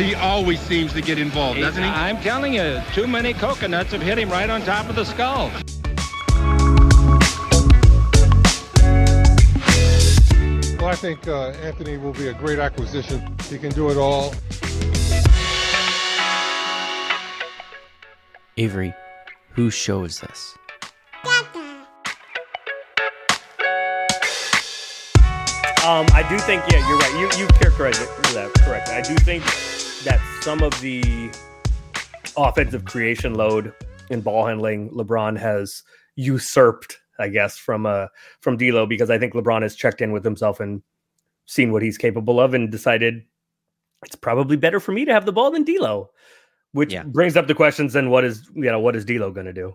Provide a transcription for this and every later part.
He always seems to get involved, doesn't he? I'm telling you, too many coconuts have hit him right on top of the skull. Well, I think Anthony will be a great acquisition. He can do it all. Avery, whose show is this? I do think, yeah, you're right. You characterized that correctly. I do think that some of the offensive creation load in ball handling, LeBron has usurped, I guess, from D'Lo, because I think LeBron has checked in with himself and seen what he's capable of and decided it's probably better for me to have the ball than D'Lo, which brings up the questions. Then what is D'Lo going to do?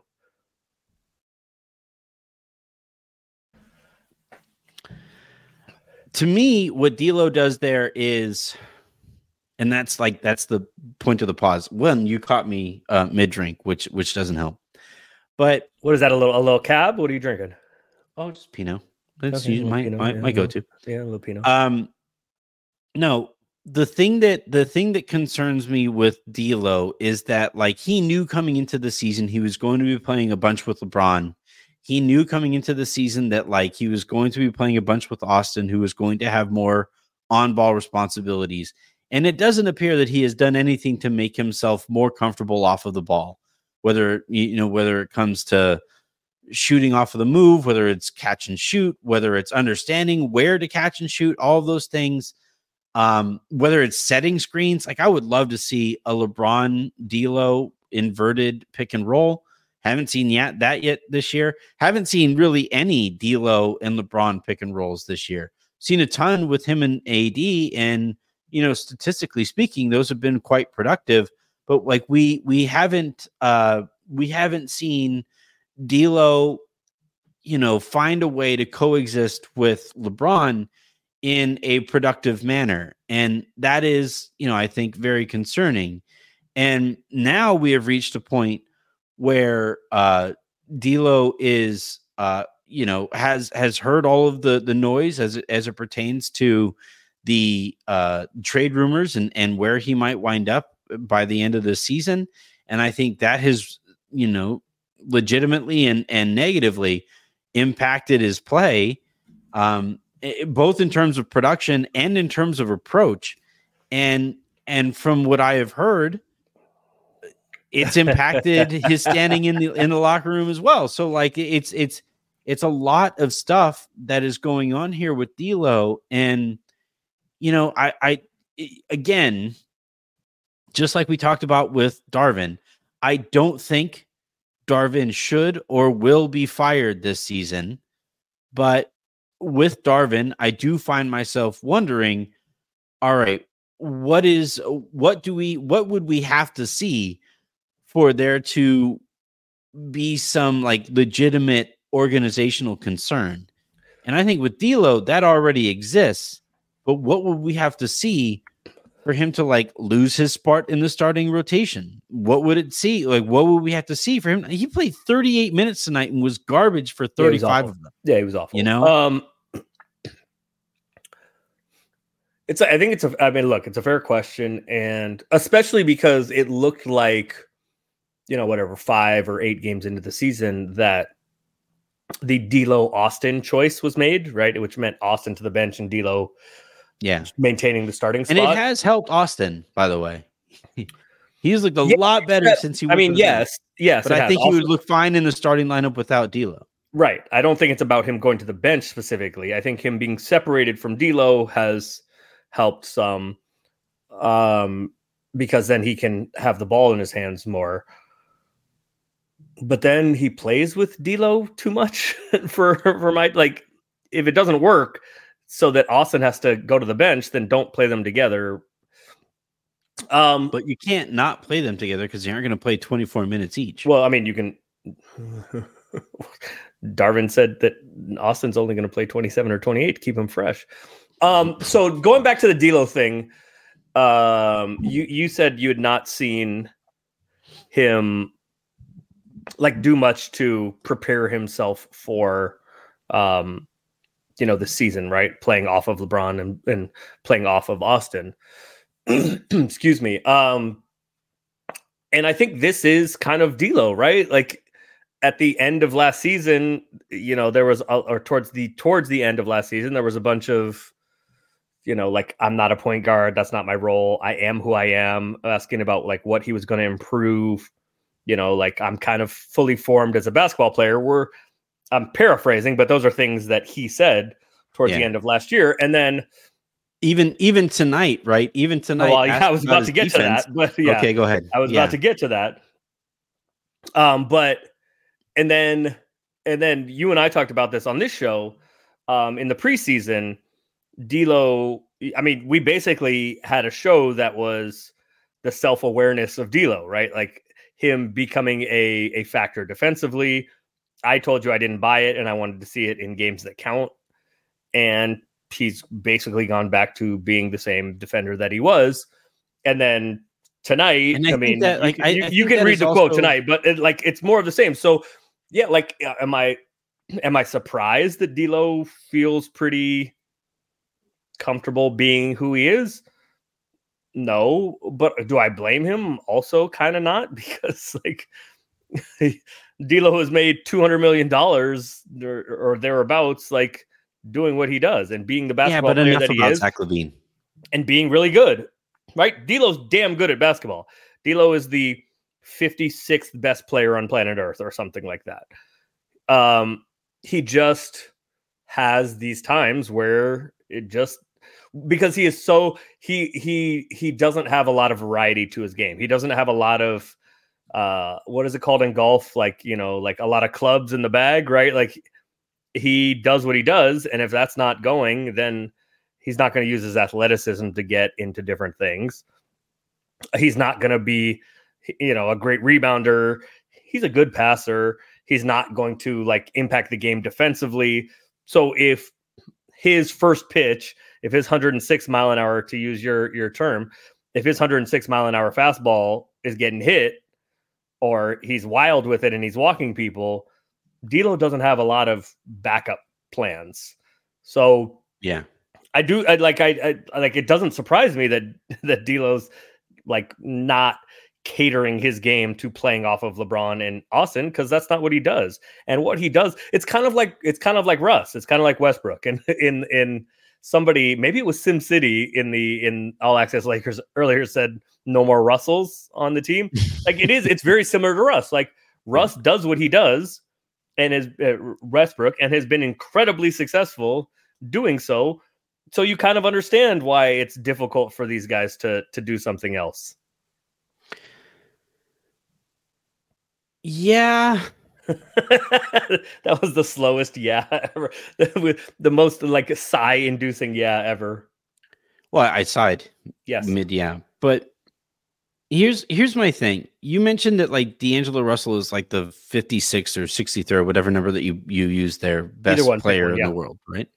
To me, what D'Lo does there is, and that's the point of the pause. One, you caught me mid-drink, which doesn't help. But what is that? A little cab? What are you drinking? Oh, just Pinot. That's my go-to. Yeah, a little Pinot. No, the thing that concerns me with D'Lo is that, like, he knew coming into the season he was going to be playing a bunch with LeBron. He knew coming into the season that, like, he was going to be playing a bunch with Austin, who was going to have more on-ball responsibilities. And it doesn't appear that he has done anything to make himself more comfortable off of the ball, whether it comes to shooting off of the move, whether it's catch and shoot, whether it's understanding where to catch and shoot, all of those things, whether it's setting screens. Like, I would love to see a LeBron D'Lo inverted pick and roll. Haven't seen that yet this year. Haven't seen really any D'Lo and LeBron pick and rolls this year. Seen a ton with him and AD, and statistically speaking, those have been quite productive. But like we haven't seen D'Lo, find a way to coexist with LeBron in a productive manner, and that is, I think, very concerning. And now we have reached a point where D'Lo is, has heard all of the noise as it pertains to the trade rumors and where he might wind up by the end of the season. And I think that has, legitimately and negatively impacted his play, both in terms of production and in terms of approach. And from what I have heard, it's impacted his standing in the locker room as well. So, like, it's a lot of stuff that is going on here with D'Lo. And, I again, just like we talked about with Darvin, I don't think Darvin should or will be fired this season. But with Darvin, I do find myself wondering, all right, what would we have to see for there to be some, like, legitimate organizational concern? And I think with D'Lo, that already exists. But what would we have to see for him to, like, lose his spot in the starting rotation? What would it see? Like, what would we have to see for him? He played 38 minutes tonight and was garbage for 35 of them. Yeah, he was awful. It's a fair question, and especially because it looked like, 5 or 8 games into the season that the D'Lo Austin choice was made, right? Which meant Austin to the bench and D'Lo maintaining the starting spot. And it has helped Austin, by the way. He's looked a lot better since he was. Yes. But I think he would look fine in the starting lineup without D'Lo. Right. I don't think it's about him going to the bench specifically. I think him being separated from D'Lo has helped some, because then he can have the ball in his hands more. But then he plays with D'Lo too much for my, like, if it doesn't work so that Austin has to go to the bench, then don't play them together. But you can't not play them together because they aren't going to play 24 minutes each. Well, I mean, you can. Darvin said that Austin's only going to play 27 or 28 to keep him fresh. So going back to the D'Lo thing, you said you had not seen him, like, do much to prepare himself for, the season, right? Playing off of LeBron and playing off of Austin. excuse me. And I think this is kind of D'Lo, right? Like at the end of last season, there was, or towards the end of last season, there was a bunch of, like, I'm not a point guard. That's not my role. I am who I am. Asking about like what he was going to improve. Like I'm kind of fully formed as a basketball player. I'm paraphrasing, but those are things that he said towards the end of last year. And then even tonight, right? Even tonight. Well, I was about to get to that, but yeah. Okay, go ahead. I was about to get to that. But and then you and I talked about this on this show in the preseason. D'Lo, I mean, we basically had a show that was the self-awareness of D'Lo, right? Like him becoming a factor defensively. I told you I didn't buy it and I wanted to see it in games that count. And he's basically gone back to being the same defender that he was. And then tonight, I mean, you can read the quote tonight, but it's more of the same. So yeah, like, am I surprised that D'Lo feels pretty comfortable being who he is? No, but do I blame him? Also kind of not, because like D'Lo has made $200 million or thereabouts, like doing what he does and being the basketball player that he is. Zach LaVine. And being really good, right? D'Lo's damn good at basketball. D'Lo is the 56th best player on planet Earth or something like that. He just has these times where it just, because he is so, he doesn't have a lot of variety to his game. He doesn't have a lot of, what is it called in golf? Like, like a lot of clubs in the bag, right? Like he does what he does. And if that's not going, then he's not going to use his athleticism to get into different things. He's not going to be, a great rebounder. He's a good passer. He's not going to like impact the game defensively. So if his first pitch, if his 106 mile an hour, to use your term, if his 106 mile an hour fastball is getting hit or he's wild with it and he's walking people, D'Lo doesn't have a lot of backup plans. So yeah, I it doesn't surprise me that D'Lo's like not catering his game to playing off of LeBron and Austin, because that's not what he does. And what he does, it's kind of like Russ. It's kind of like Westbrook. And in somebody, maybe it was SimCity in All Access Lakers earlier, said no more Russells on the team. Like it's very similar to Russ. Like Russ does what he does, and is Westbrook, and has been incredibly successful doing so. So you kind of understand why it's difficult for these guys to do something else. Yeah. That was the slowest yeah ever. With the most like sigh-inducing yeah ever. Well, I sighed. Yes. Mid yeah. But here's my thing. You mentioned that like D'Angelo Russell is like the 56th or 63rd, whatever number that you use there, best player in the world, right?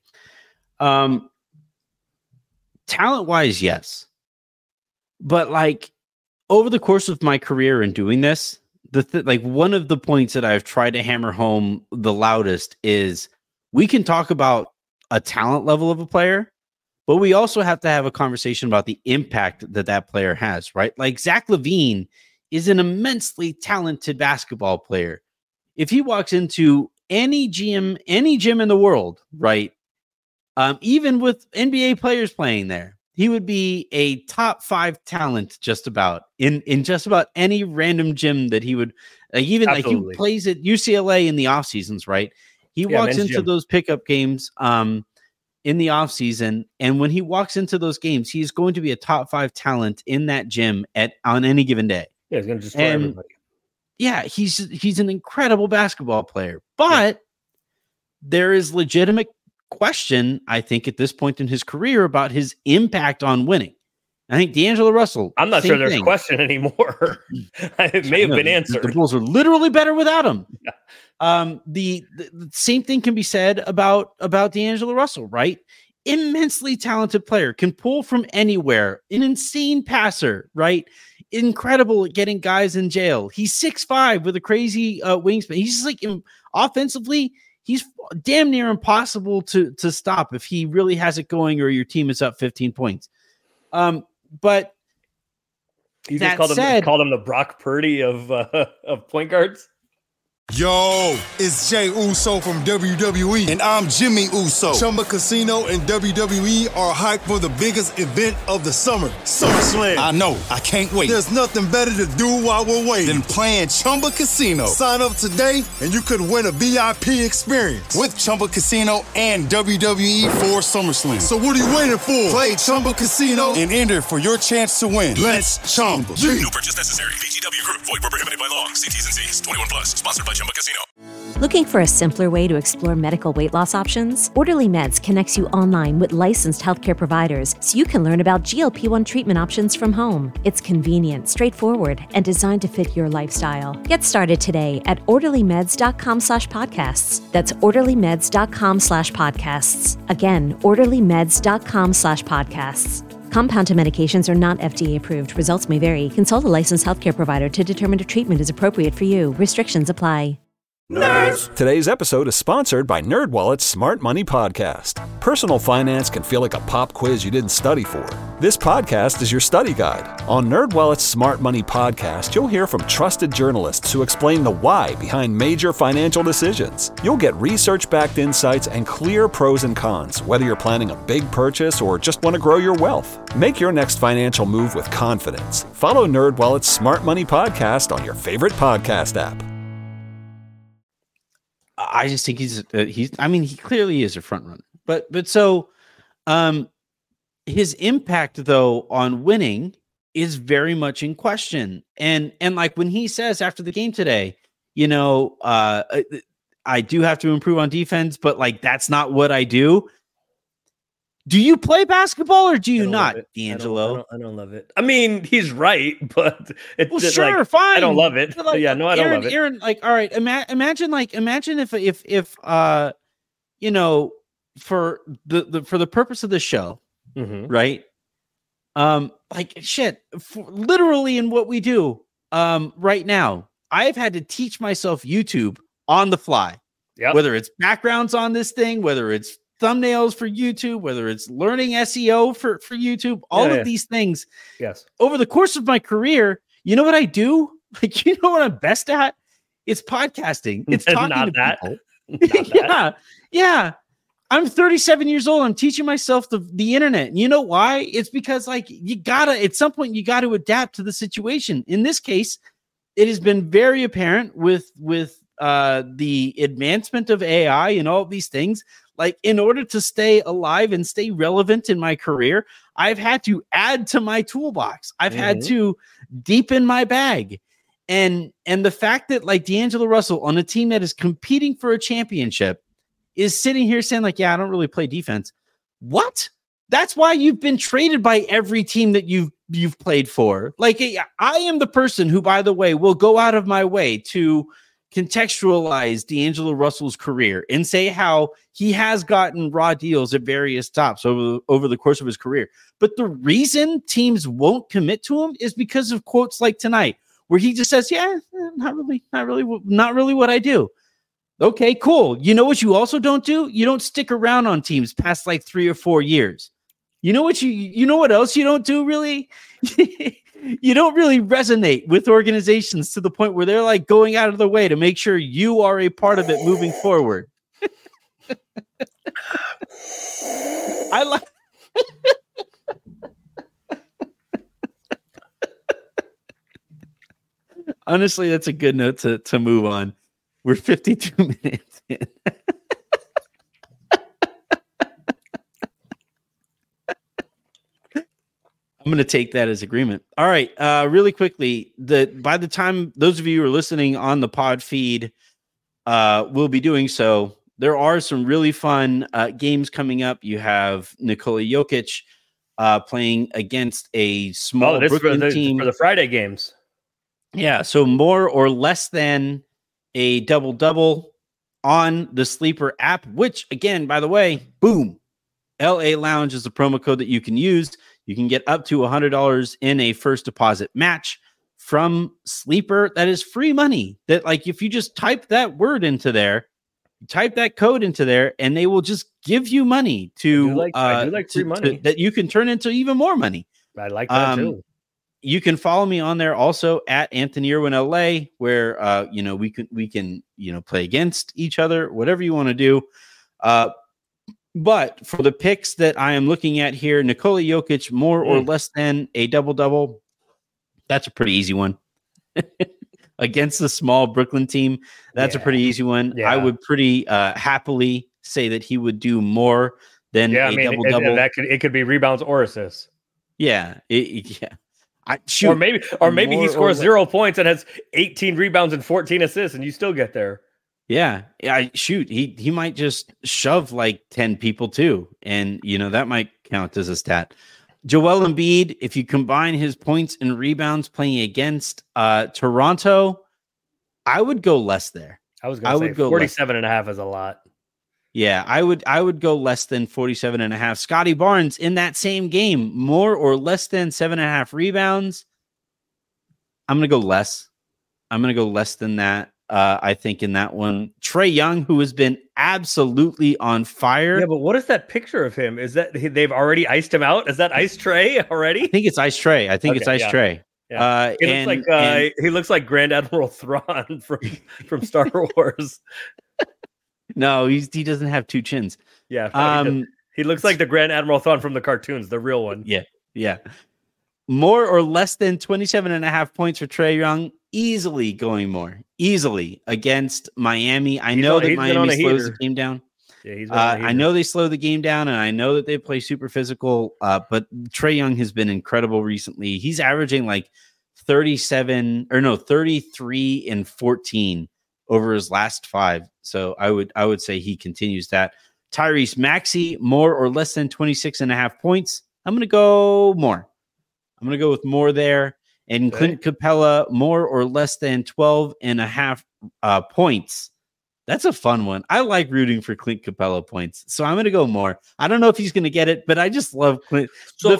Talent-wise, yes. But like over the course of my career in doing this, like one of the points that I've tried to hammer home the loudest is we can talk about a talent level of a player, but we also have to have a conversation about the impact that player has, right? Like Zach LaVine is an immensely talented basketball player. If he walks into any gym in the world, right? Even with NBA players playing there, he would be a top 5 talent just about in just about any random gym that he would even Absolutely. Like he plays at UCLA in the off seasons, right? He walks into those pickup games in the off season, and when he walks into those games, he's going to be a top 5 talent in that gym on any given day. Yeah, he's going to destroy everybody. Yeah, he's an incredible basketball player, but there is legitimate question, I think, at this point in his career about his impact on winning. I think D'Angelo Russell. I'm not sure there's a question anymore. It may have been answered. The Bulls are literally better without him. Yeah. The same thing can be said about D'Angelo Russell, right? Immensely talented player, can pull from anywhere, an insane passer, right? Incredible at getting guys in jail. He's 6'5" with a crazy wingspan. He's just like offensively. He's damn near impossible to stop if he really has it going or your team is up 15 points. But You That just said- called him the Brock Purdy of point guards. Yo, it's Jay Uso from WWE, and I'm Jimmy Uso. Chumba Casino and WWE are hyped for the biggest event of the summer, SummerSlam. I know, I can't wait. There's nothing better to do while we're waiting than playing Chumba Casino. Sign up today, and you could win a VIP experience with Chumba Casino and WWE for SummerSlam. So what are you waiting for? Play Chumba Casino and enter for your chance to win. Let's Chumba. No purchase necessary. VGW Group. Void where prohibited by law. See T's and C's. 21 plus. Sponsored by Chumba Casino. Looking for a simpler way to explore medical weight loss options? Orderly Meds connects you online with licensed healthcare providers so you can learn about GLP-1 treatment options from home. It's convenient, straightforward, and designed to fit your lifestyle. Get started today at orderlymeds.com/podcasts. That's orderlymeds.com/podcasts. Again, orderlymeds.com/podcasts. Compounded medications are not FDA approved. Results may vary. Consult a licensed healthcare provider to determine if treatment is appropriate for you. Restrictions apply. Nerds! Today's episode is sponsored by NerdWallet's Smart Money Podcast. Personal finance can feel like a pop quiz you didn't study for. This podcast is your study guide. On NerdWallet's Smart Money Podcast, you'll hear from trusted journalists who explain the why behind major financial decisions. You'll get research-backed insights and clear pros and cons, whether you're planning a big purchase or just want to grow your wealth. Make your next financial move with confidence. Follow NerdWallet's Smart Money Podcast on your favorite podcast app. I just think he clearly is a front runner, but so, his impact though on winning is very much in question. And like when he says after the game today, I do have to improve on defense, but like, that's not what I do. Do you play basketball or do you not, D'Angelo? I don't love it. I mean, he's right, but it's sure, like, fine. I don't love it. Like, I don't love it. Aaron, like, all right, imagine if for the purpose of the show, right? Like shit, literally in what we do, right now, I've had to teach myself YouTube on the fly. Yeah. Whether it's backgrounds on this thing, whether it's thumbnails for YouTube, whether it's learning SEO for YouTube, all of these things. Yes. Over the course of my career, you know what I do? Like, you know what I'm best at? It's podcasting. It's talking to people. Yeah. I'm 37 years old. I'm teaching myself the internet. And you know why? It's because like at some point you got to adapt to the situation. In this case, it has been very apparent with the advancement of AI and all of these things. Like, in order to stay alive and stay relevant in my career, I've had to add to my toolbox. I've had to deepen my bag. And the fact that like D'Angelo Russell on a team that is competing for a championship is sitting here saying like, yeah, I don't really play defense. What? That's why you've been traded by every team that you've played for. Like, I am the person who, by the way, will go out of my way to contextualize D'Angelo Russell's career and say how he has gotten raw deals at various stops over the course of his career. But the reason teams won't commit to him is because of quotes like tonight, where he just says, yeah, not really what I do. Okay, cool. You know what you also don't do? You don't stick around on teams past like 3 or 4 years. You know what else you don't do really? You don't really resonate with organizations to the point where they're like going out of the way to make sure you are a part of it moving forward. I like. Honestly, that's a good note to move on. We're 52 minutes in. I'm going to take that as agreement. All right. Really quickly, by the time those of you who are listening on the pod feed will be doing so, there are some really fun games coming up. You have Nikola Jokic playing against a small Brooklyn team for the Friday games. Yeah. So more or less than a double-double on the Sleeper app, which again, by the way, boom, LA Lounge is the promo code that you can use. You can get up to $100 in a first deposit match from Sleeper. That is free money. That, like, if you just type that word into there, type that code into there, and they will just give you money I do like free money that you can turn into even more money. I like that too. you can follow me on there also at Anthony Irwin LA, where we can play against each other, whatever you want to do. But for the picks that I am looking at here, Nikola Jokic more or less than a double-double. That's a pretty easy one. Against the small Brooklyn team, that's a pretty easy one. Yeah. I would pretty happily say that he would do more than a double-double. It could be rebounds or assists. Yeah. Or maybe he scores 0 points and has 18 rebounds and 14 assists, and you still get there. Yeah. He might just shove like 10 people too, and that might count as a stat. Joel Embiid, if you combine his points and rebounds playing against Toronto, I would go less there. I was going to say 47.5 is a lot. Yeah, I would go less than 47.5. Scotty Barnes in that same game, more or less than 7.5 rebounds. I'm going to go less. I'm going to go less than that. I think in that one, Trae Young, who has been absolutely on fire. Yeah, but what is that picture of him? Is that they've already iced him out? Is that Ice Trae already? I think it's Ice Trae. Trae. Yeah. He looks like Grand Admiral Thrawn from Star Wars. No, he doesn't have two chins. Yeah. He looks like the Grand Admiral Thrawn from the cartoons, the real one. Yeah. More or less than 27.5 points for Trae Young. Easily going more. Easily against Miami. I know that Miami slows the game down. Yeah, I know they slow the game down, and I know that they play super physical. But Trae Young has been incredible recently. He's averaging like 33 and 14 over his last 5. So I would say he continues that. Tyrese Maxey, more or less than 26.5 points. I'm going to go more. I'm going to go with more there. And Clint Capella, more or less than 12.5 points. That's a fun one. I like rooting for Clint Capella points. So I'm going to go more. I don't know if he's going to get it, but I just love Clint. So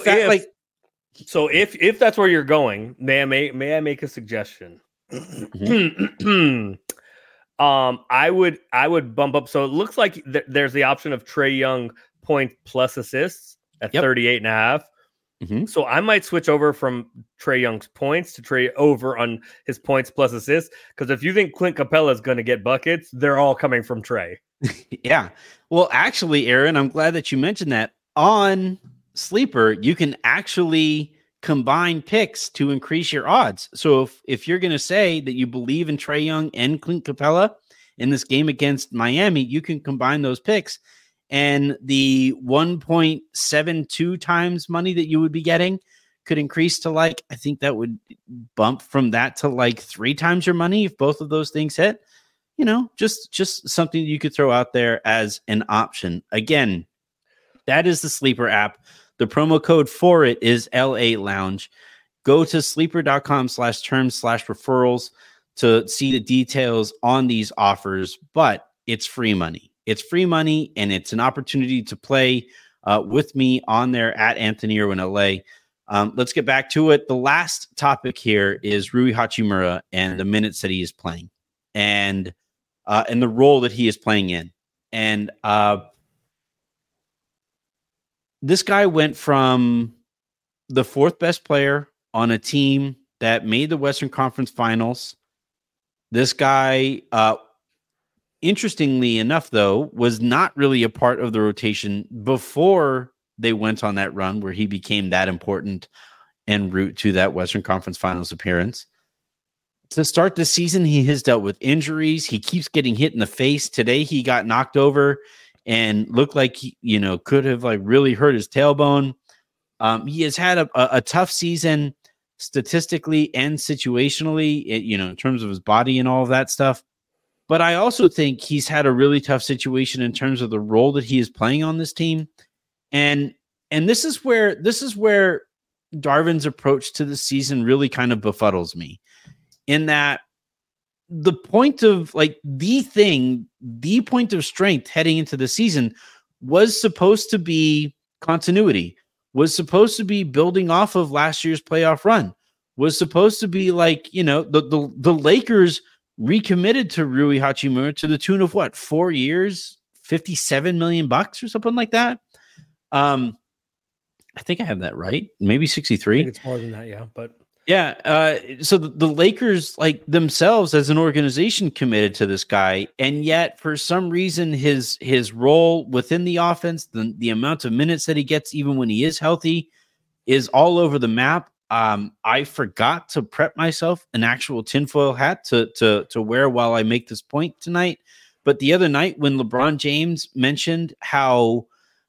if that's where you're going, may I make a suggestion? Mm-hmm. I would bump up. So it looks like there's the option of Trae Young point plus assists at 38.5. Mm-hmm. So I might switch over from Trae Young's points to Trae over on his points plus assists. Because if you think Clint Capella is going to get buckets, they're all coming from Trae. Yeah. Well, actually, Aaron, I'm glad that you mentioned that. On Sleeper, you can actually combine picks to increase your odds. So if you're going to say that you believe in Trae Young and Clint Capella in this game against Miami, you can combine those picks. And the 1.72 times money that you would be getting could increase to I think that would bump from that to 3 times your money if both of those things hit. Just something you could throw out there as an option. Again, that is the Sleeper app. The promo code for it is LA Lounge. Go to sleeper.com/terms/referrals to see the details on these offers, but it's free money. It's free money, and it's an opportunity to play with me on there at Anthony Irwin LA. Let's get back to it. The last topic here is Rui Hachimura and the minutes that he is playing, and the role that he is playing in. And this guy went from the 4th best player on a team that made the Western Conference Finals. This guy, interestingly enough, though, was not really a part of the rotation before they went on that run where he became that important en route to that Western Conference Finals appearance. To start the season, he has dealt with injuries. He keeps getting hit in the face. Today, he got knocked over and looked like he, could have really hurt his tailbone. He has had a tough season statistically and situationally, in terms of his body and all of that stuff. But I also think he's had a really tough situation in terms of the role that he is playing on this team. And this is where Darvin's approach to the season really kind of befuddles me, in that the point of the point of strength heading into the season was supposed to be continuity, was supposed to be building off of last year's playoff run, was supposed to be the Lakers recommitted to Rui Hachimura to the tune of 4 years, $57 million or something like that. I think I have that right. Maybe 63. I think it's more than that, yeah. But Yeah. So the Lakers, like themselves as an organization, committed to this guy, and yet for some reason his role within the offense, the amount of minutes that he gets, even when he is healthy, is all over the map. I forgot to prep myself an actual tinfoil hat to wear while I make this point tonight. But the other night when LeBron James mentioned how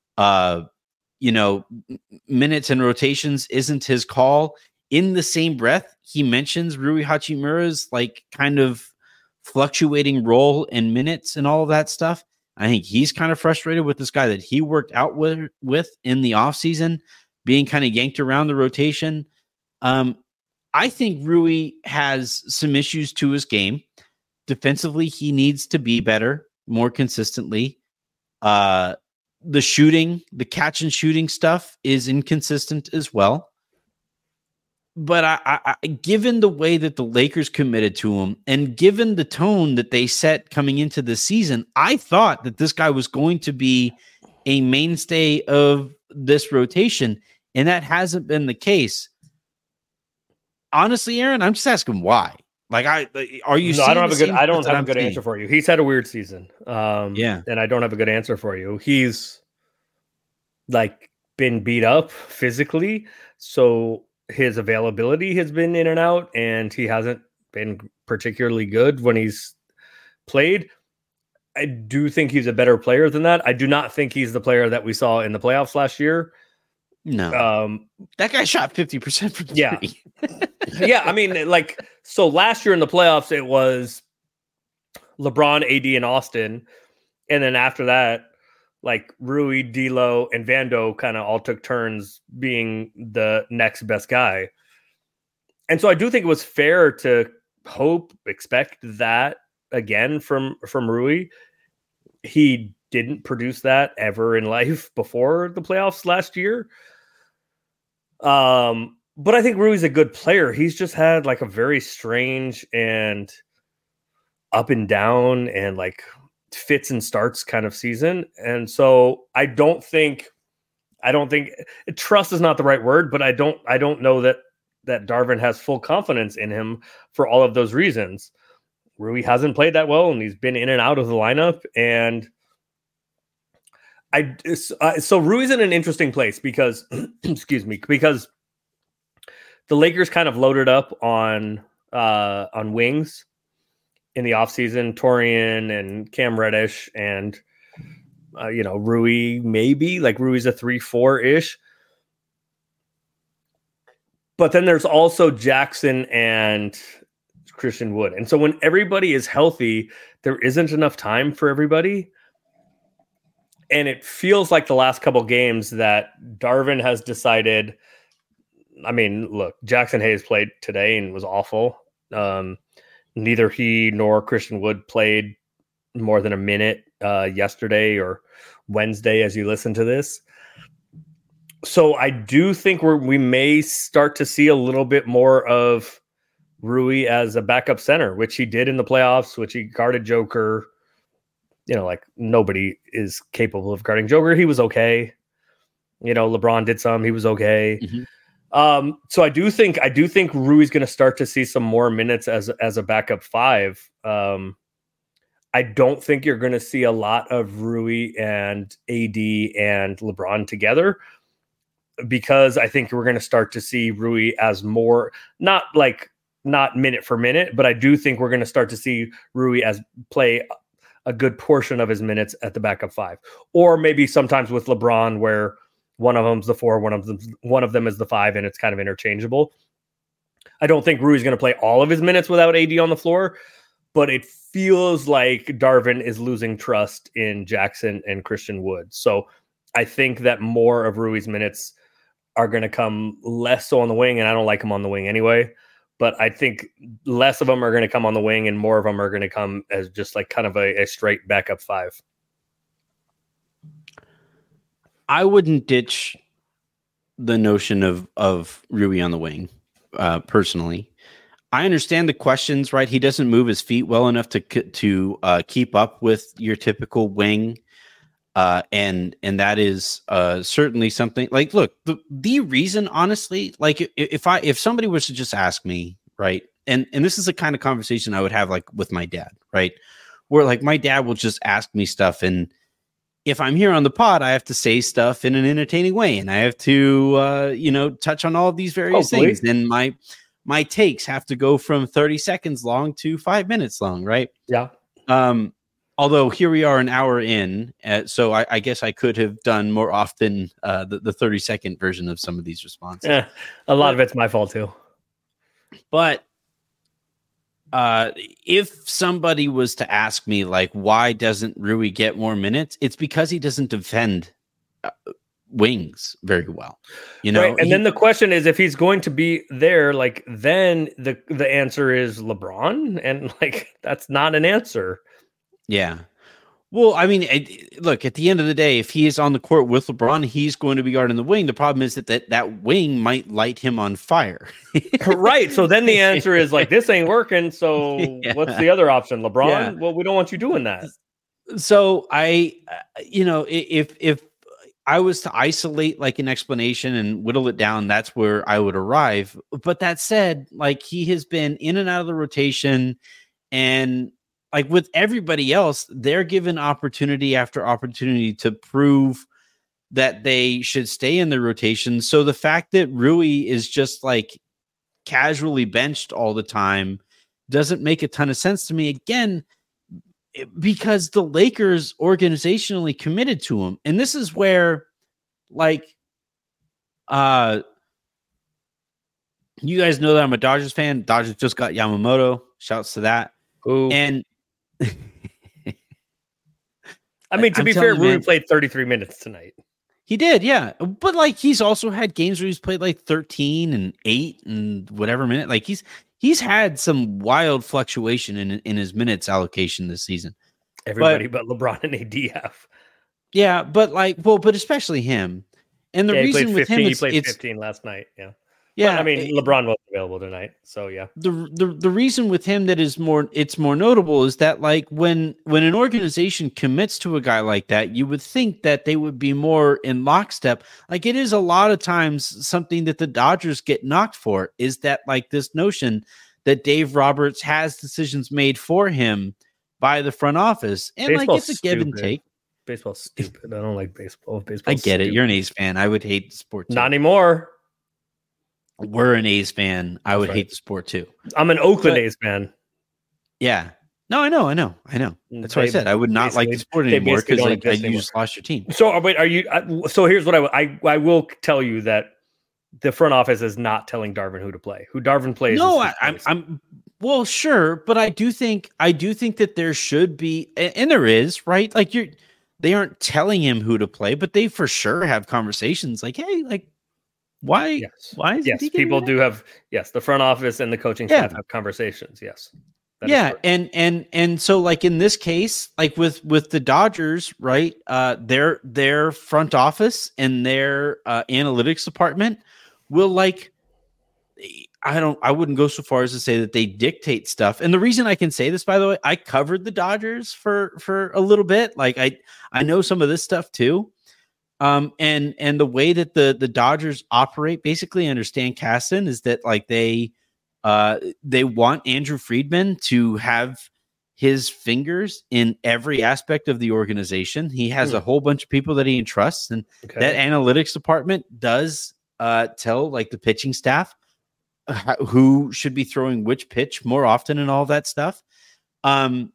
minutes and rotations isn't his call, in the same breath, he mentions Rui Hachimura's like kind of fluctuating role in minutes and all of that stuff. I think he's kind of frustrated with this guy that he worked out with in the offseason, being kind of yanked around the rotation. I think Rui has some issues to his game. Defensively, he needs to be better, more consistently. The shooting, the catch and shooting stuff is inconsistent as well. But I given the way that the Lakers committed to him and given the tone that they set coming into the season, I thought that this guy was going to be a mainstay of this rotation, and that hasn't been the case. Honestly, Aaron, I'm just asking why. Like, are you? No, I don't have a good answer for you. He's had a weird season. And I don't have a good answer for you. He's like been beat up physically, so his availability has been in and out, and he hasn't been particularly good when he's played. I do think he's a better player than that. I do not think he's the player that we saw in the playoffs last year. No, that guy shot 50% from three. Yeah. Yeah, I mean, like, so last year in the playoffs, it was LeBron, AD, and Austin. And then after that, like Rui, D'Lo, and Vando kind of all took turns being the next best guy. And so I do think it was fair to expect that again from Rui. He didn't produce that ever in life before the playoffs last year. But I think Rui's a good player. He's just had like a very strange and up and down and like fits and starts kind of season. And so I don't think trust is not the right word, but I don't know that Darvin has full confidence in him for all of those reasons. Rui hasn't played that well, and he's been in and out of the lineup. And so Rui's in an interesting place because, excuse me, because the Lakers kind of loaded up on wings in the offseason, Torian and Cam Reddish and, Rui, maybe like Rui's a 3-4-ish. But then there's also Jackson and Christian Wood. And so when everybody is healthy, there isn't enough time for everybody. And it feels like the last couple games that Darvin has decided. I mean, look, Jackson Hayes played today and was awful. Neither he nor Christian Wood played more than a minute yesterday or Wednesday as you listen to this. So I do think we may start to see a little bit more of Rui as a backup center, which he did in the playoffs, which he guarded Joker. Like nobody is capable of guarding Joker. He was okay. LeBron did some. He was okay. Mm-hmm. So I do think Rui's going to start to see some more minutes as a backup five. I don't think you're going to see a lot of Rui and AD and LeBron together, because I think we're going to start to see Rui as more, not minute for minute, but I do think we're going to start to see Rui as play a good portion of his minutes at the backup five, or maybe sometimes with LeBron where one of them's the 4, one of them is the 5, and it's kind of interchangeable. I don't think Rui's going to play all of his minutes without AD on the floor, but it feels like Darvin is losing trust in Jackson and Christian Wood. So I think that more of Rui's minutes are going to come less so on the wing, and I don't like him on the wing anyway. But I think less of them are going to come on the wing and more of them are going to come as just like kind of a straight backup 5. I wouldn't ditch the notion of Rui on the wing, personally. I understand the questions, right? He doesn't move his feet well enough to keep up with your typical wing. And that is certainly something like, look, the reason, honestly, like if somebody was to just ask me, right, and this is the kind of conversation I would have like with my dad, right, where like my dad will just ask me stuff, and if I'm here on the pod, I have to say stuff in an entertaining way, and I have to touch on all of these various things, and my takes have to go from 30 seconds long to 5 minutes long, right? Yeah. Although here we are an hour in, so I guess I could have done more often the 30-second version of some of these responses. Yeah, a lot of it's my fault too. But if somebody was to ask me, like, why doesn't Rui get more minutes? It's because he doesn't defend wings very well, Right. And then the question is, if he's going to be there, like, then the answer is LeBron, and like that's not an answer. Yeah. Well, I mean, look, at the end of the day, if he is on the court with LeBron, he's going to be guarding the wing. The problem is that wing might light him on fire. Right. So then the answer is like, this ain't working. So what's the other option? LeBron? Yeah. Well, we don't want you doing that. So if I was to isolate like an explanation and whittle it down, that's where I would arrive. But that said, like, he has been in and out of the rotation, and like with everybody else, they're given opportunity after opportunity to prove that they should stay in the rotation. So the fact that Rui is just like casually benched all the time doesn't make a ton of sense to me. Again, because the Lakers organizationally committed to him. And this is where, like, you guys know that I'm a Dodgers fan. Dodgers just got Yamamoto. Shouts to that. Ooh. And I mean, to be fair, Rui played 33 minutes tonight. He did, yeah. But like, he's also had games where he's played like 13 and 8 and whatever minute. Like he's had some wild fluctuation in his minutes allocation this season. Everybody but LeBron and AD. Yeah, but like, but especially him. And the reason with 15, him, he played 15 last night. Yeah. Yeah, but, I mean, LeBron wasn't available tonight, so yeah. The reason with him that it's more notable is that, like, when an organization commits to a guy like that, you would think that they would be more in lockstep. Like, it is a lot of times something that the Dodgers get knocked for, is that, like, this notion that Dave Roberts has decisions made for him by the front office, and baseball's like, it's a give and take. Baseball's stupid. I don't like baseball. I get it. You're an A's fan. I would hate the sport too. Not anymore. We're an A's fan. I would hate the sport too. I'm an Oakland A's fan. Yeah. No, I know. That's what I said. I would not like the sport anymore because you just lost your team. So wait, are you? So here's what I will tell you, that the front office is not telling Darvin who to play. Who Darvin plays? No, I'm well, sure, but I do think that there should be, and there is, right? Like, they aren't telling him who to play, but they for sure have conversations. Like, hey, like, why? Yes. Why? Yes, people do have. Yes, the front office and the coaching staff have conversations. Yes. Yeah, and so, like, in this case, like with the Dodgers, right? Their front office and their analytics department will, like, I wouldn't go so far as to say that they dictate stuff. And the reason I can say this, by the way, I covered the Dodgers for a little bit. Like, I know some of this stuff too. And the way that the Dodgers operate, basically, understand Caston, is that, like, they want Andrew Friedman to have his fingers in every aspect of the organization. He has a whole bunch of people that he entrusts, and that analytics department does tell, like, the pitching staff who should be throwing which pitch more often and all that stuff. And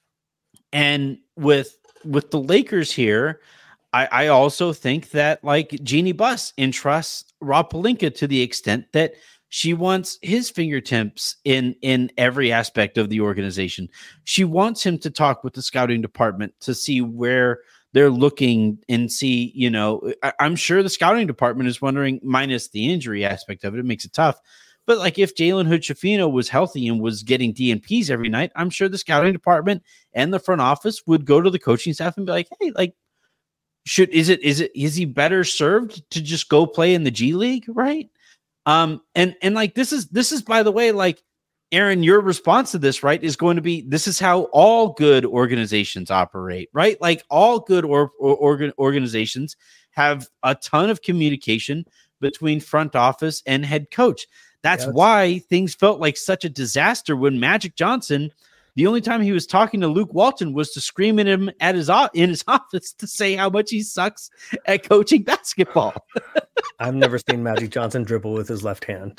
with the Lakers here, I also think that, like, Jeannie Buss entrusts Rob Pelinka to the extent that she wants his fingertips in every aspect of the organization. She wants him to talk with the scouting department to see where they're looking and see, I'm sure the scouting department is wondering, minus the injury aspect of it, it makes it tough. But, like, if Jalen Hood-Schifino was healthy and was getting DNPs every night, I'm sure the scouting department and the front office would go to the coaching staff and be like, hey, like, is he better served to just go play in the G League, right? And like, this is by the way, like, Aaron, your response to this, right, is going to be, this is how all good organizations operate, right? Like all good organizations have a ton of communication between front office and head coach. That's why things felt like such a disaster when Magic Johnson, the only time he was talking to Luke Walton was to scream at him in his office to say how much he sucks at coaching basketball. I've never seen Magic Johnson dribble with his left hand.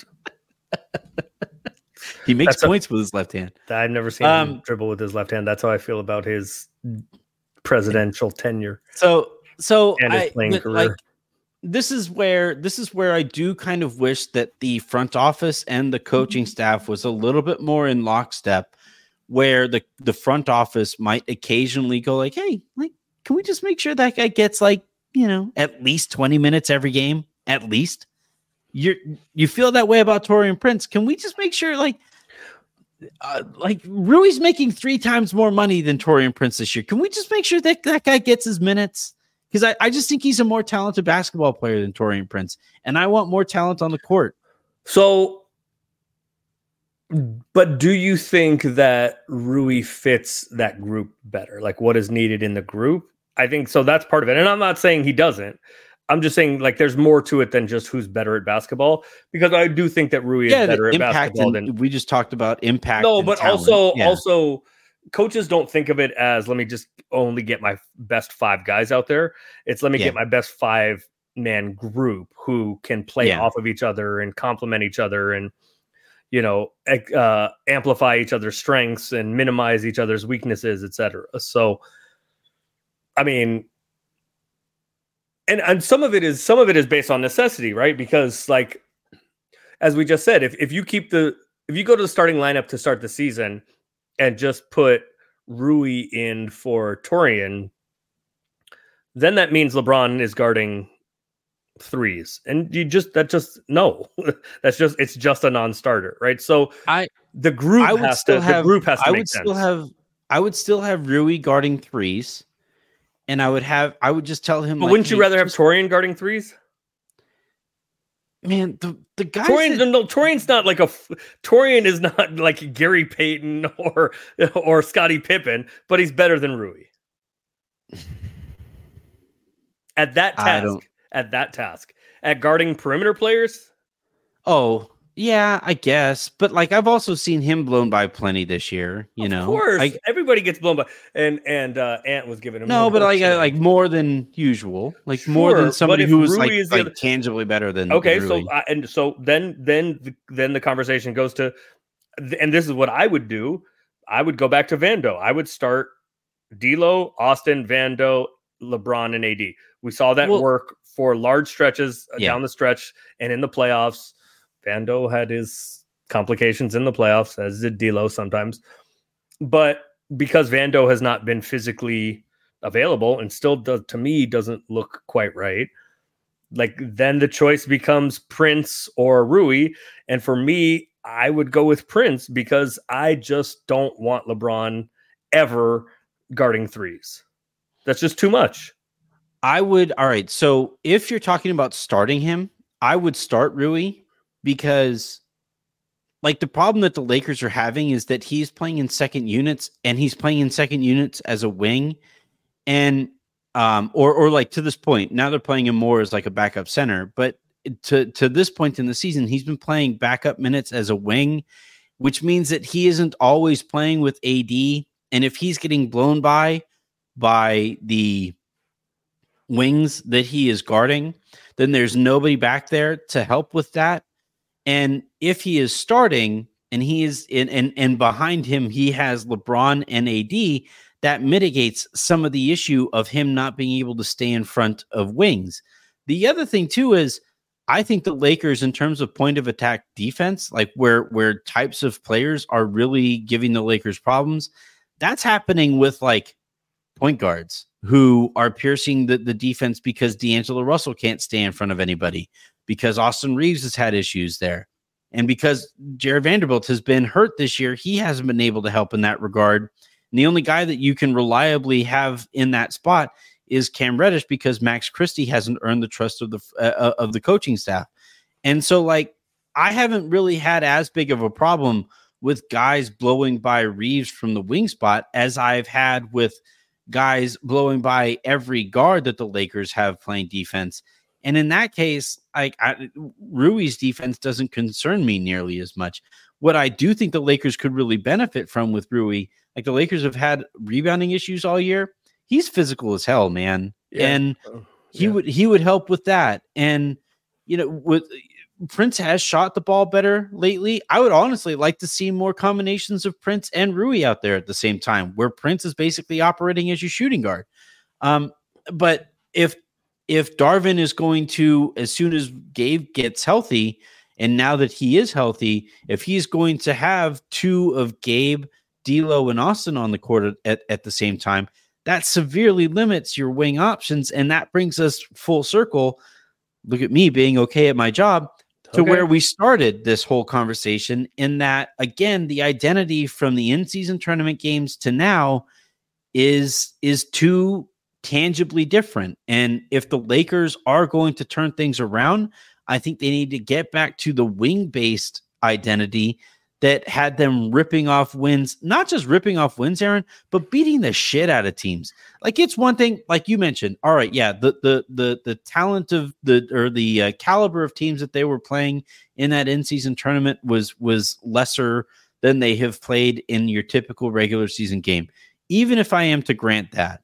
He makes points with his left hand. I've never seen him dribble with his left hand. That's how I feel about his presidential tenure. So and his playing career. Like, this is where I do kind of wish that the front office and the coaching staff was a little bit more in lockstep, where the front office might occasionally go like, hey, like, can we just make sure that guy gets like, at least 20 minutes every game, at least. You feel that way about Taurean Prince. Can we just make sure like Rui's making 3 times more money than Taurean Prince this year? Can we just make sure that guy gets his minutes? Because I just think he's a more talented basketball player than Taurean Prince, and I want more talent on the court. So, but do you think that Rui fits that group better? Like what is needed in the group? I think so. That's part of it. And I'm not saying he doesn't. I'm just saying like there's more to it than just who's better at basketball, because I do think that Rui is better at basketball than we just talked about impact. No, but also coaches don't think of it as, let me just only get my best 5 guys out there. It's let me get my best 5-man group who can play off of each other and complement each other and, amplify each other's strengths and minimize each other's weaknesses, etc. So, I mean, and some of it is based on necessity, right? Because like, as we just said, if you go to the starting lineup to start the season and just put Rui in for Taurean, then that means LeBron is guarding 3s. And no, it's just a non-starter, right? So the group has to make sense. I would still have Rui guarding 3s, and I would just tell him. But wouldn't you rather have Taurean guarding 3s? Man, the guy Taurean's not like Taurean is not like Gary Payton or Scottie Pippen, but he's better than Rui at that task. At guarding perimeter players. Oh yeah, I guess, but like I've also seen him blown by plenty this year. Of course, everybody gets blown by, and Ant was giving him but like more than usual, like more than somebody who was like tangibly better than. Okay, Rui. so then the conversation goes to, and this is what I would do. I would go back to Vando. I would start D'Lo, Austin, Vando, LeBron, and AD. We saw that work for large stretches down the stretch and in the playoffs. Vando had his complications in the playoffs, as did D'Lo sometimes. But because Vando has not been physically available and still, to me, doesn't look quite right, like then the choice becomes Prince or Rui. And for me, I would go with Prince because I just don't want LeBron ever guarding 3s. That's just too much. All right. So if you're talking about starting him, I would start Rui, because like the problem that the Lakers are having is that he's playing in second units, and he's playing in second units as a wing, and or like to this point now they're playing him more as like a backup center, but to this point in the season he's been playing backup minutes as a wing, which means that he isn't always playing with AD, and if he's getting blown by the wings that he is guarding, then there's nobody back there to help with that. And if he is starting and he is and behind him he has LeBron and AD, that mitigates some of the issue of him not being able to stay in front of wings. The other thing too is I think the Lakers, in terms of point of attack defense, like where types of players are really giving the Lakers problems, that's happening with like point guards who are piercing the defense because D'Angelo Russell can't stay in front of anybody, because Austin Reeves has had issues there, and because Jared Vanderbilt has been hurt this year, he hasn't been able to help in that regard. And the only guy that you can reliably have in that spot is Cam Reddish, because Max Christie hasn't earned the trust of the coaching staff. And so like I haven't really had as big of a problem with guys blowing by Reeves from the wing spot as I've had with guys blowing by every guard that the Lakers have playing defense. And in that case, Rui's defense doesn't concern me nearly as much. What I do think the Lakers could really benefit from with Rui, like the Lakers have had rebounding issues all year. He's physical as hell, man. Yeah. And he would help with that. And, with Prince has shot the ball better lately. I would honestly like to see more combinations of Prince and Rui out there at the same time, where Prince is basically operating as your shooting guard. But if Darvin is going to, as soon as Gabe gets healthy, and now that he is healthy, if he's going to have two of Gabe, D'Lo, and Austin on the court at the same time, that severely limits your wing options. And that brings us full circle. Look at me being okay at my job to where we started this whole conversation, in that, again, the identity from the in-season tournament games to now is too tangibly different. And if the Lakers are going to turn things around, I think they need to get back to the wing-based identity that had them ripping off wins, not just ripping off wins, Aaron, but beating the shit out of teams. Like, it's one thing, like you mentioned, all right, yeah, the talent of the caliber of teams that they were playing in that in-season tournament was lesser than they have played in your typical regular season game. Even if I am to grant that,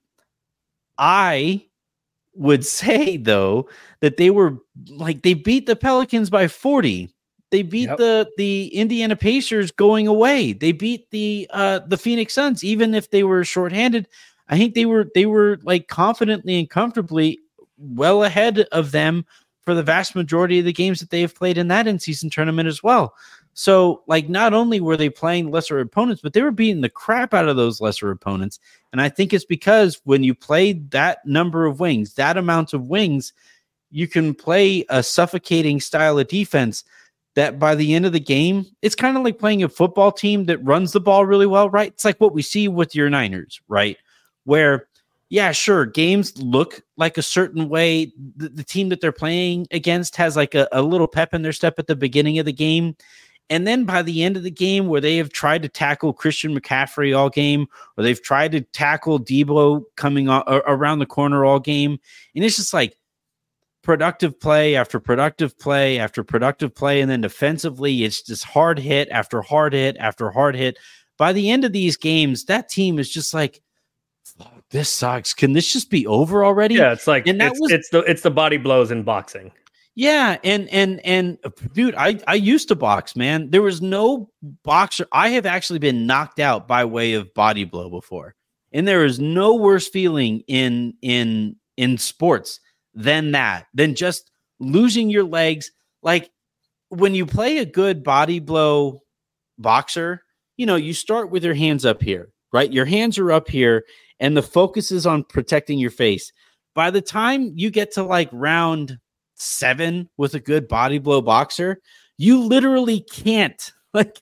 I would say, though, that they beat the Pelicans by 40. They beat the Indiana Pacers going away. They beat the Phoenix Suns, even if they were shorthanded. I think they were like confidently and comfortably well ahead of them for the vast majority of the games that they have played in that in-season tournament as well. So, like, not only were they playing lesser opponents, but they were beating the crap out of those lesser opponents. And I think it's because when you play that number of wings, that amount of wings, you can play a suffocating style of defense that by the end of the game, it's kind of like playing a football team that runs the ball really well, right? It's like what we see with your Niners, right? Where, yeah, sure, games look like a certain way. The team that they're playing against has like a little pep in their step at the beginning of the game. And then by the end of the game, where they have tried to tackle Christian McCaffrey all game, or they've tried to tackle Debo coming around the corner all game, and it's just like productive play after productive play after productive play, and then defensively, it's just hard hit after hard hit after hard hit. By the end of these games, that team is just like, this sucks. Can this just be over already? Yeah, it's like, and it's the body blows in boxing. Yeah, and dude, I used to box, man. There was no boxer. I have actually been knocked out by way of body blow before, and there is no worse feeling in sports than just losing your legs. Like, when you play a good body blow boxer, you start with your hands up here, right? Your hands are up here, and the focus is on protecting your face. By the time you get to like round 7 with a good body blow boxer, you literally can't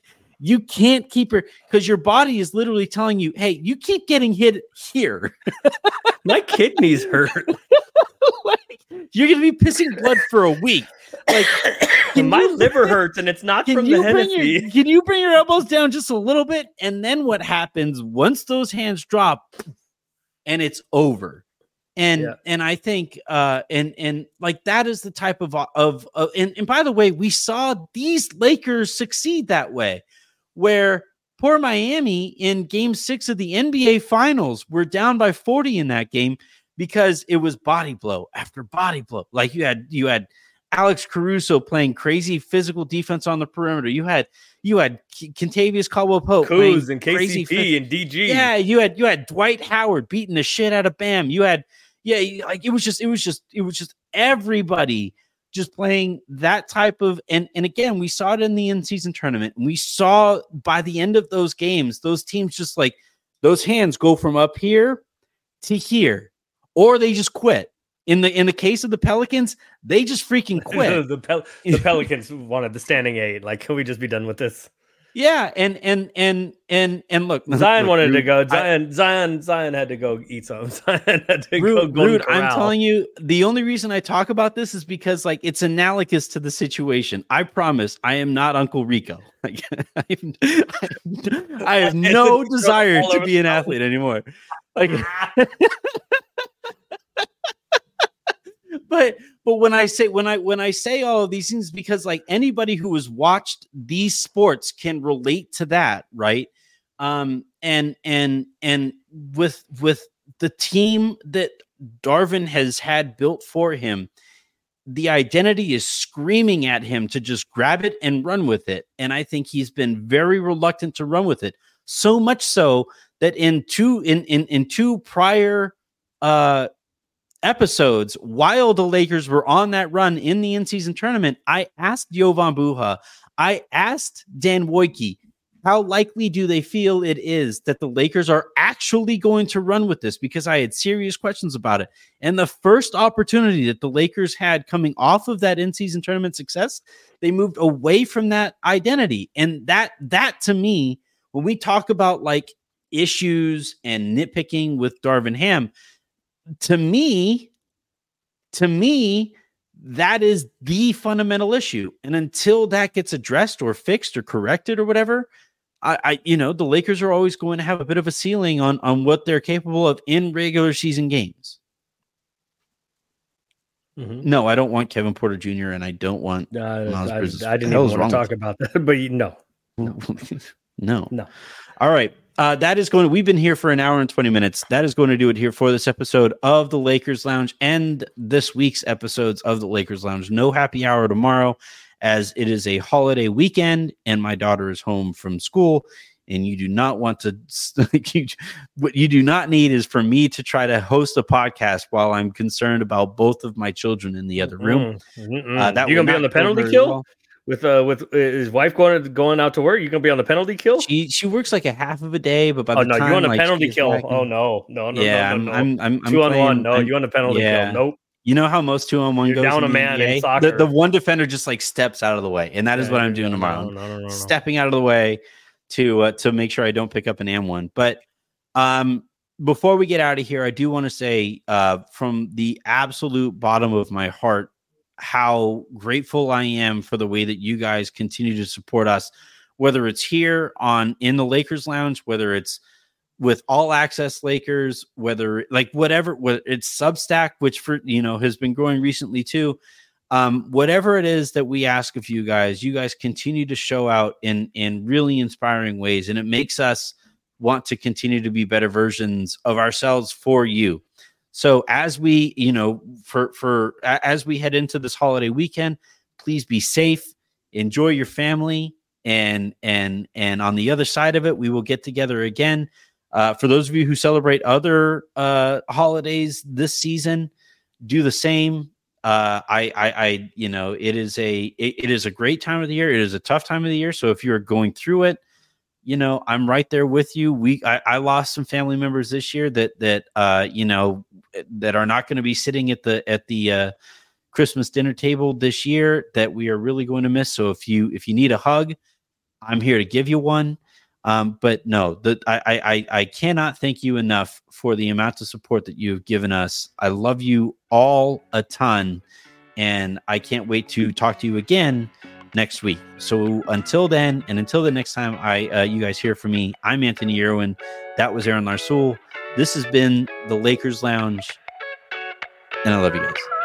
keep her, because your body is literally telling you, hey, you keep getting hit here. My kidneys hurt. Like, you're gonna be pissing blood for a week. Like, my liver hurts, and it's not from the Hennessy. Can you bring your elbows down just a little bit? And then what happens once those hands drop, and it's over. And I think and like, that is the type of and by the way, we saw these Lakers succeed that way, where poor Miami in game 6 of the NBA Finals were down by 40 in that game because it was body blow after body blow. Like, you had Alex Caruso playing crazy physical defense on the perimeter. You had Kentavious Caldwell-Pope, Kuz and KCP and DG. Yeah, you had Dwight Howard beating the shit out of Bam. You had like, it was just everybody just playing that type of, and again, we saw it in the in-season tournament, and we saw by the end of those games, those teams just like, those hands go from up here to here, or they just quit. In the case of the Pelicans, they just freaking quit. the Pelicans wanted the standing 8. Like, can we just be done with this? Yeah, and look, Zion wanted Rude, to go. Zion had to go eat some. Zion had to go. Rude, I'm telling you, the only reason I talk about this is because like it's analogous to the situation. I promise, I am not Uncle Rico. Like, I have no desire to be an athlete anymore. Like, but when I say all of these things, because like anybody who has watched these sports can relate to that, right? And with the team that Darvin has had built for him, the identity is screaming at him to just grab it and run with it. And I think he's been very reluctant to run with it. So much so that in two prior episodes, while the Lakers were on that run in the in-season tournament, I asked Jovan Buha, I asked Dan Wojcicki, how likely do they feel it is that the Lakers are actually going to run with this? Because I had serious questions about it. And the first opportunity that the Lakers had coming off of that in-season tournament success, they moved away from that identity. And that to me, when we talk about like issues and nitpicking with Darvin Ham, to me, that is the fundamental issue. And until that gets addressed or fixed or corrected or whatever, the Lakers are always going to have a bit of a ceiling on what they're capable of in regular season games. Mm-hmm. No, I don't want Kevin Porter Jr. and I don't want Miles Bridges. I didn't even want to talk about that, but no. All right. We've been here for an hour and 20 minutes. That is going to do it here for this episode of the Lakers Lounge and this week's episodes of the Lakers Lounge. No happy hour tomorrow, as it is a holiday weekend and my daughter is home from school. And you do not want to, what you do not need is for me to try to host a podcast while I'm concerned about both of my children in the other room. You're going to be on the penalty kill? Well. With his wife going out to work, you're gonna be on the penalty kill. She works like a half of a day, but by the time you're on the like, penalty kill. Oh no. Yeah, no. I'm 2-on-1. No, you're on the penalty kill. Nope. You know how most 2-on-1 goes down a man in soccer. The one defender just like steps out of the way, and that is what I'm doing tomorrow. No. Stepping out of the way to make sure I don't pick up an M1. But before we get out of here, I do want to say from the absolute bottom of my heart, how grateful I am for the way that you guys continue to support us, whether it's here in the Lakers Lounge, whether it's with All Access Lakers, whether it's Substack, which has been growing recently too. Whatever it is that we ask of you guys continue to show out in really inspiring ways. And it makes us want to continue to be better versions of ourselves for you. So as we, as we head into this holiday weekend, please be safe, enjoy your family, and on the other side of it, we will get together again. For those of you who celebrate other holidays this season, do the same. It is a great time of the year. It is a tough time of the year. So if you're going through it, I'm right there with you. I lost some family members this year that are not going to be sitting at the Christmas dinner table this year, that we are really going to miss. So if you need a hug, I'm here to give you one. But no, I cannot thank you enough for the amount of support that you've given us. I love you all a ton, and I can't wait to talk to you again next week. So until then, and until the next time you guys hear from me, I'm Anthony Irwin. That was Aaron Larsoul. This has been the Lakers Lounge, and I love you guys.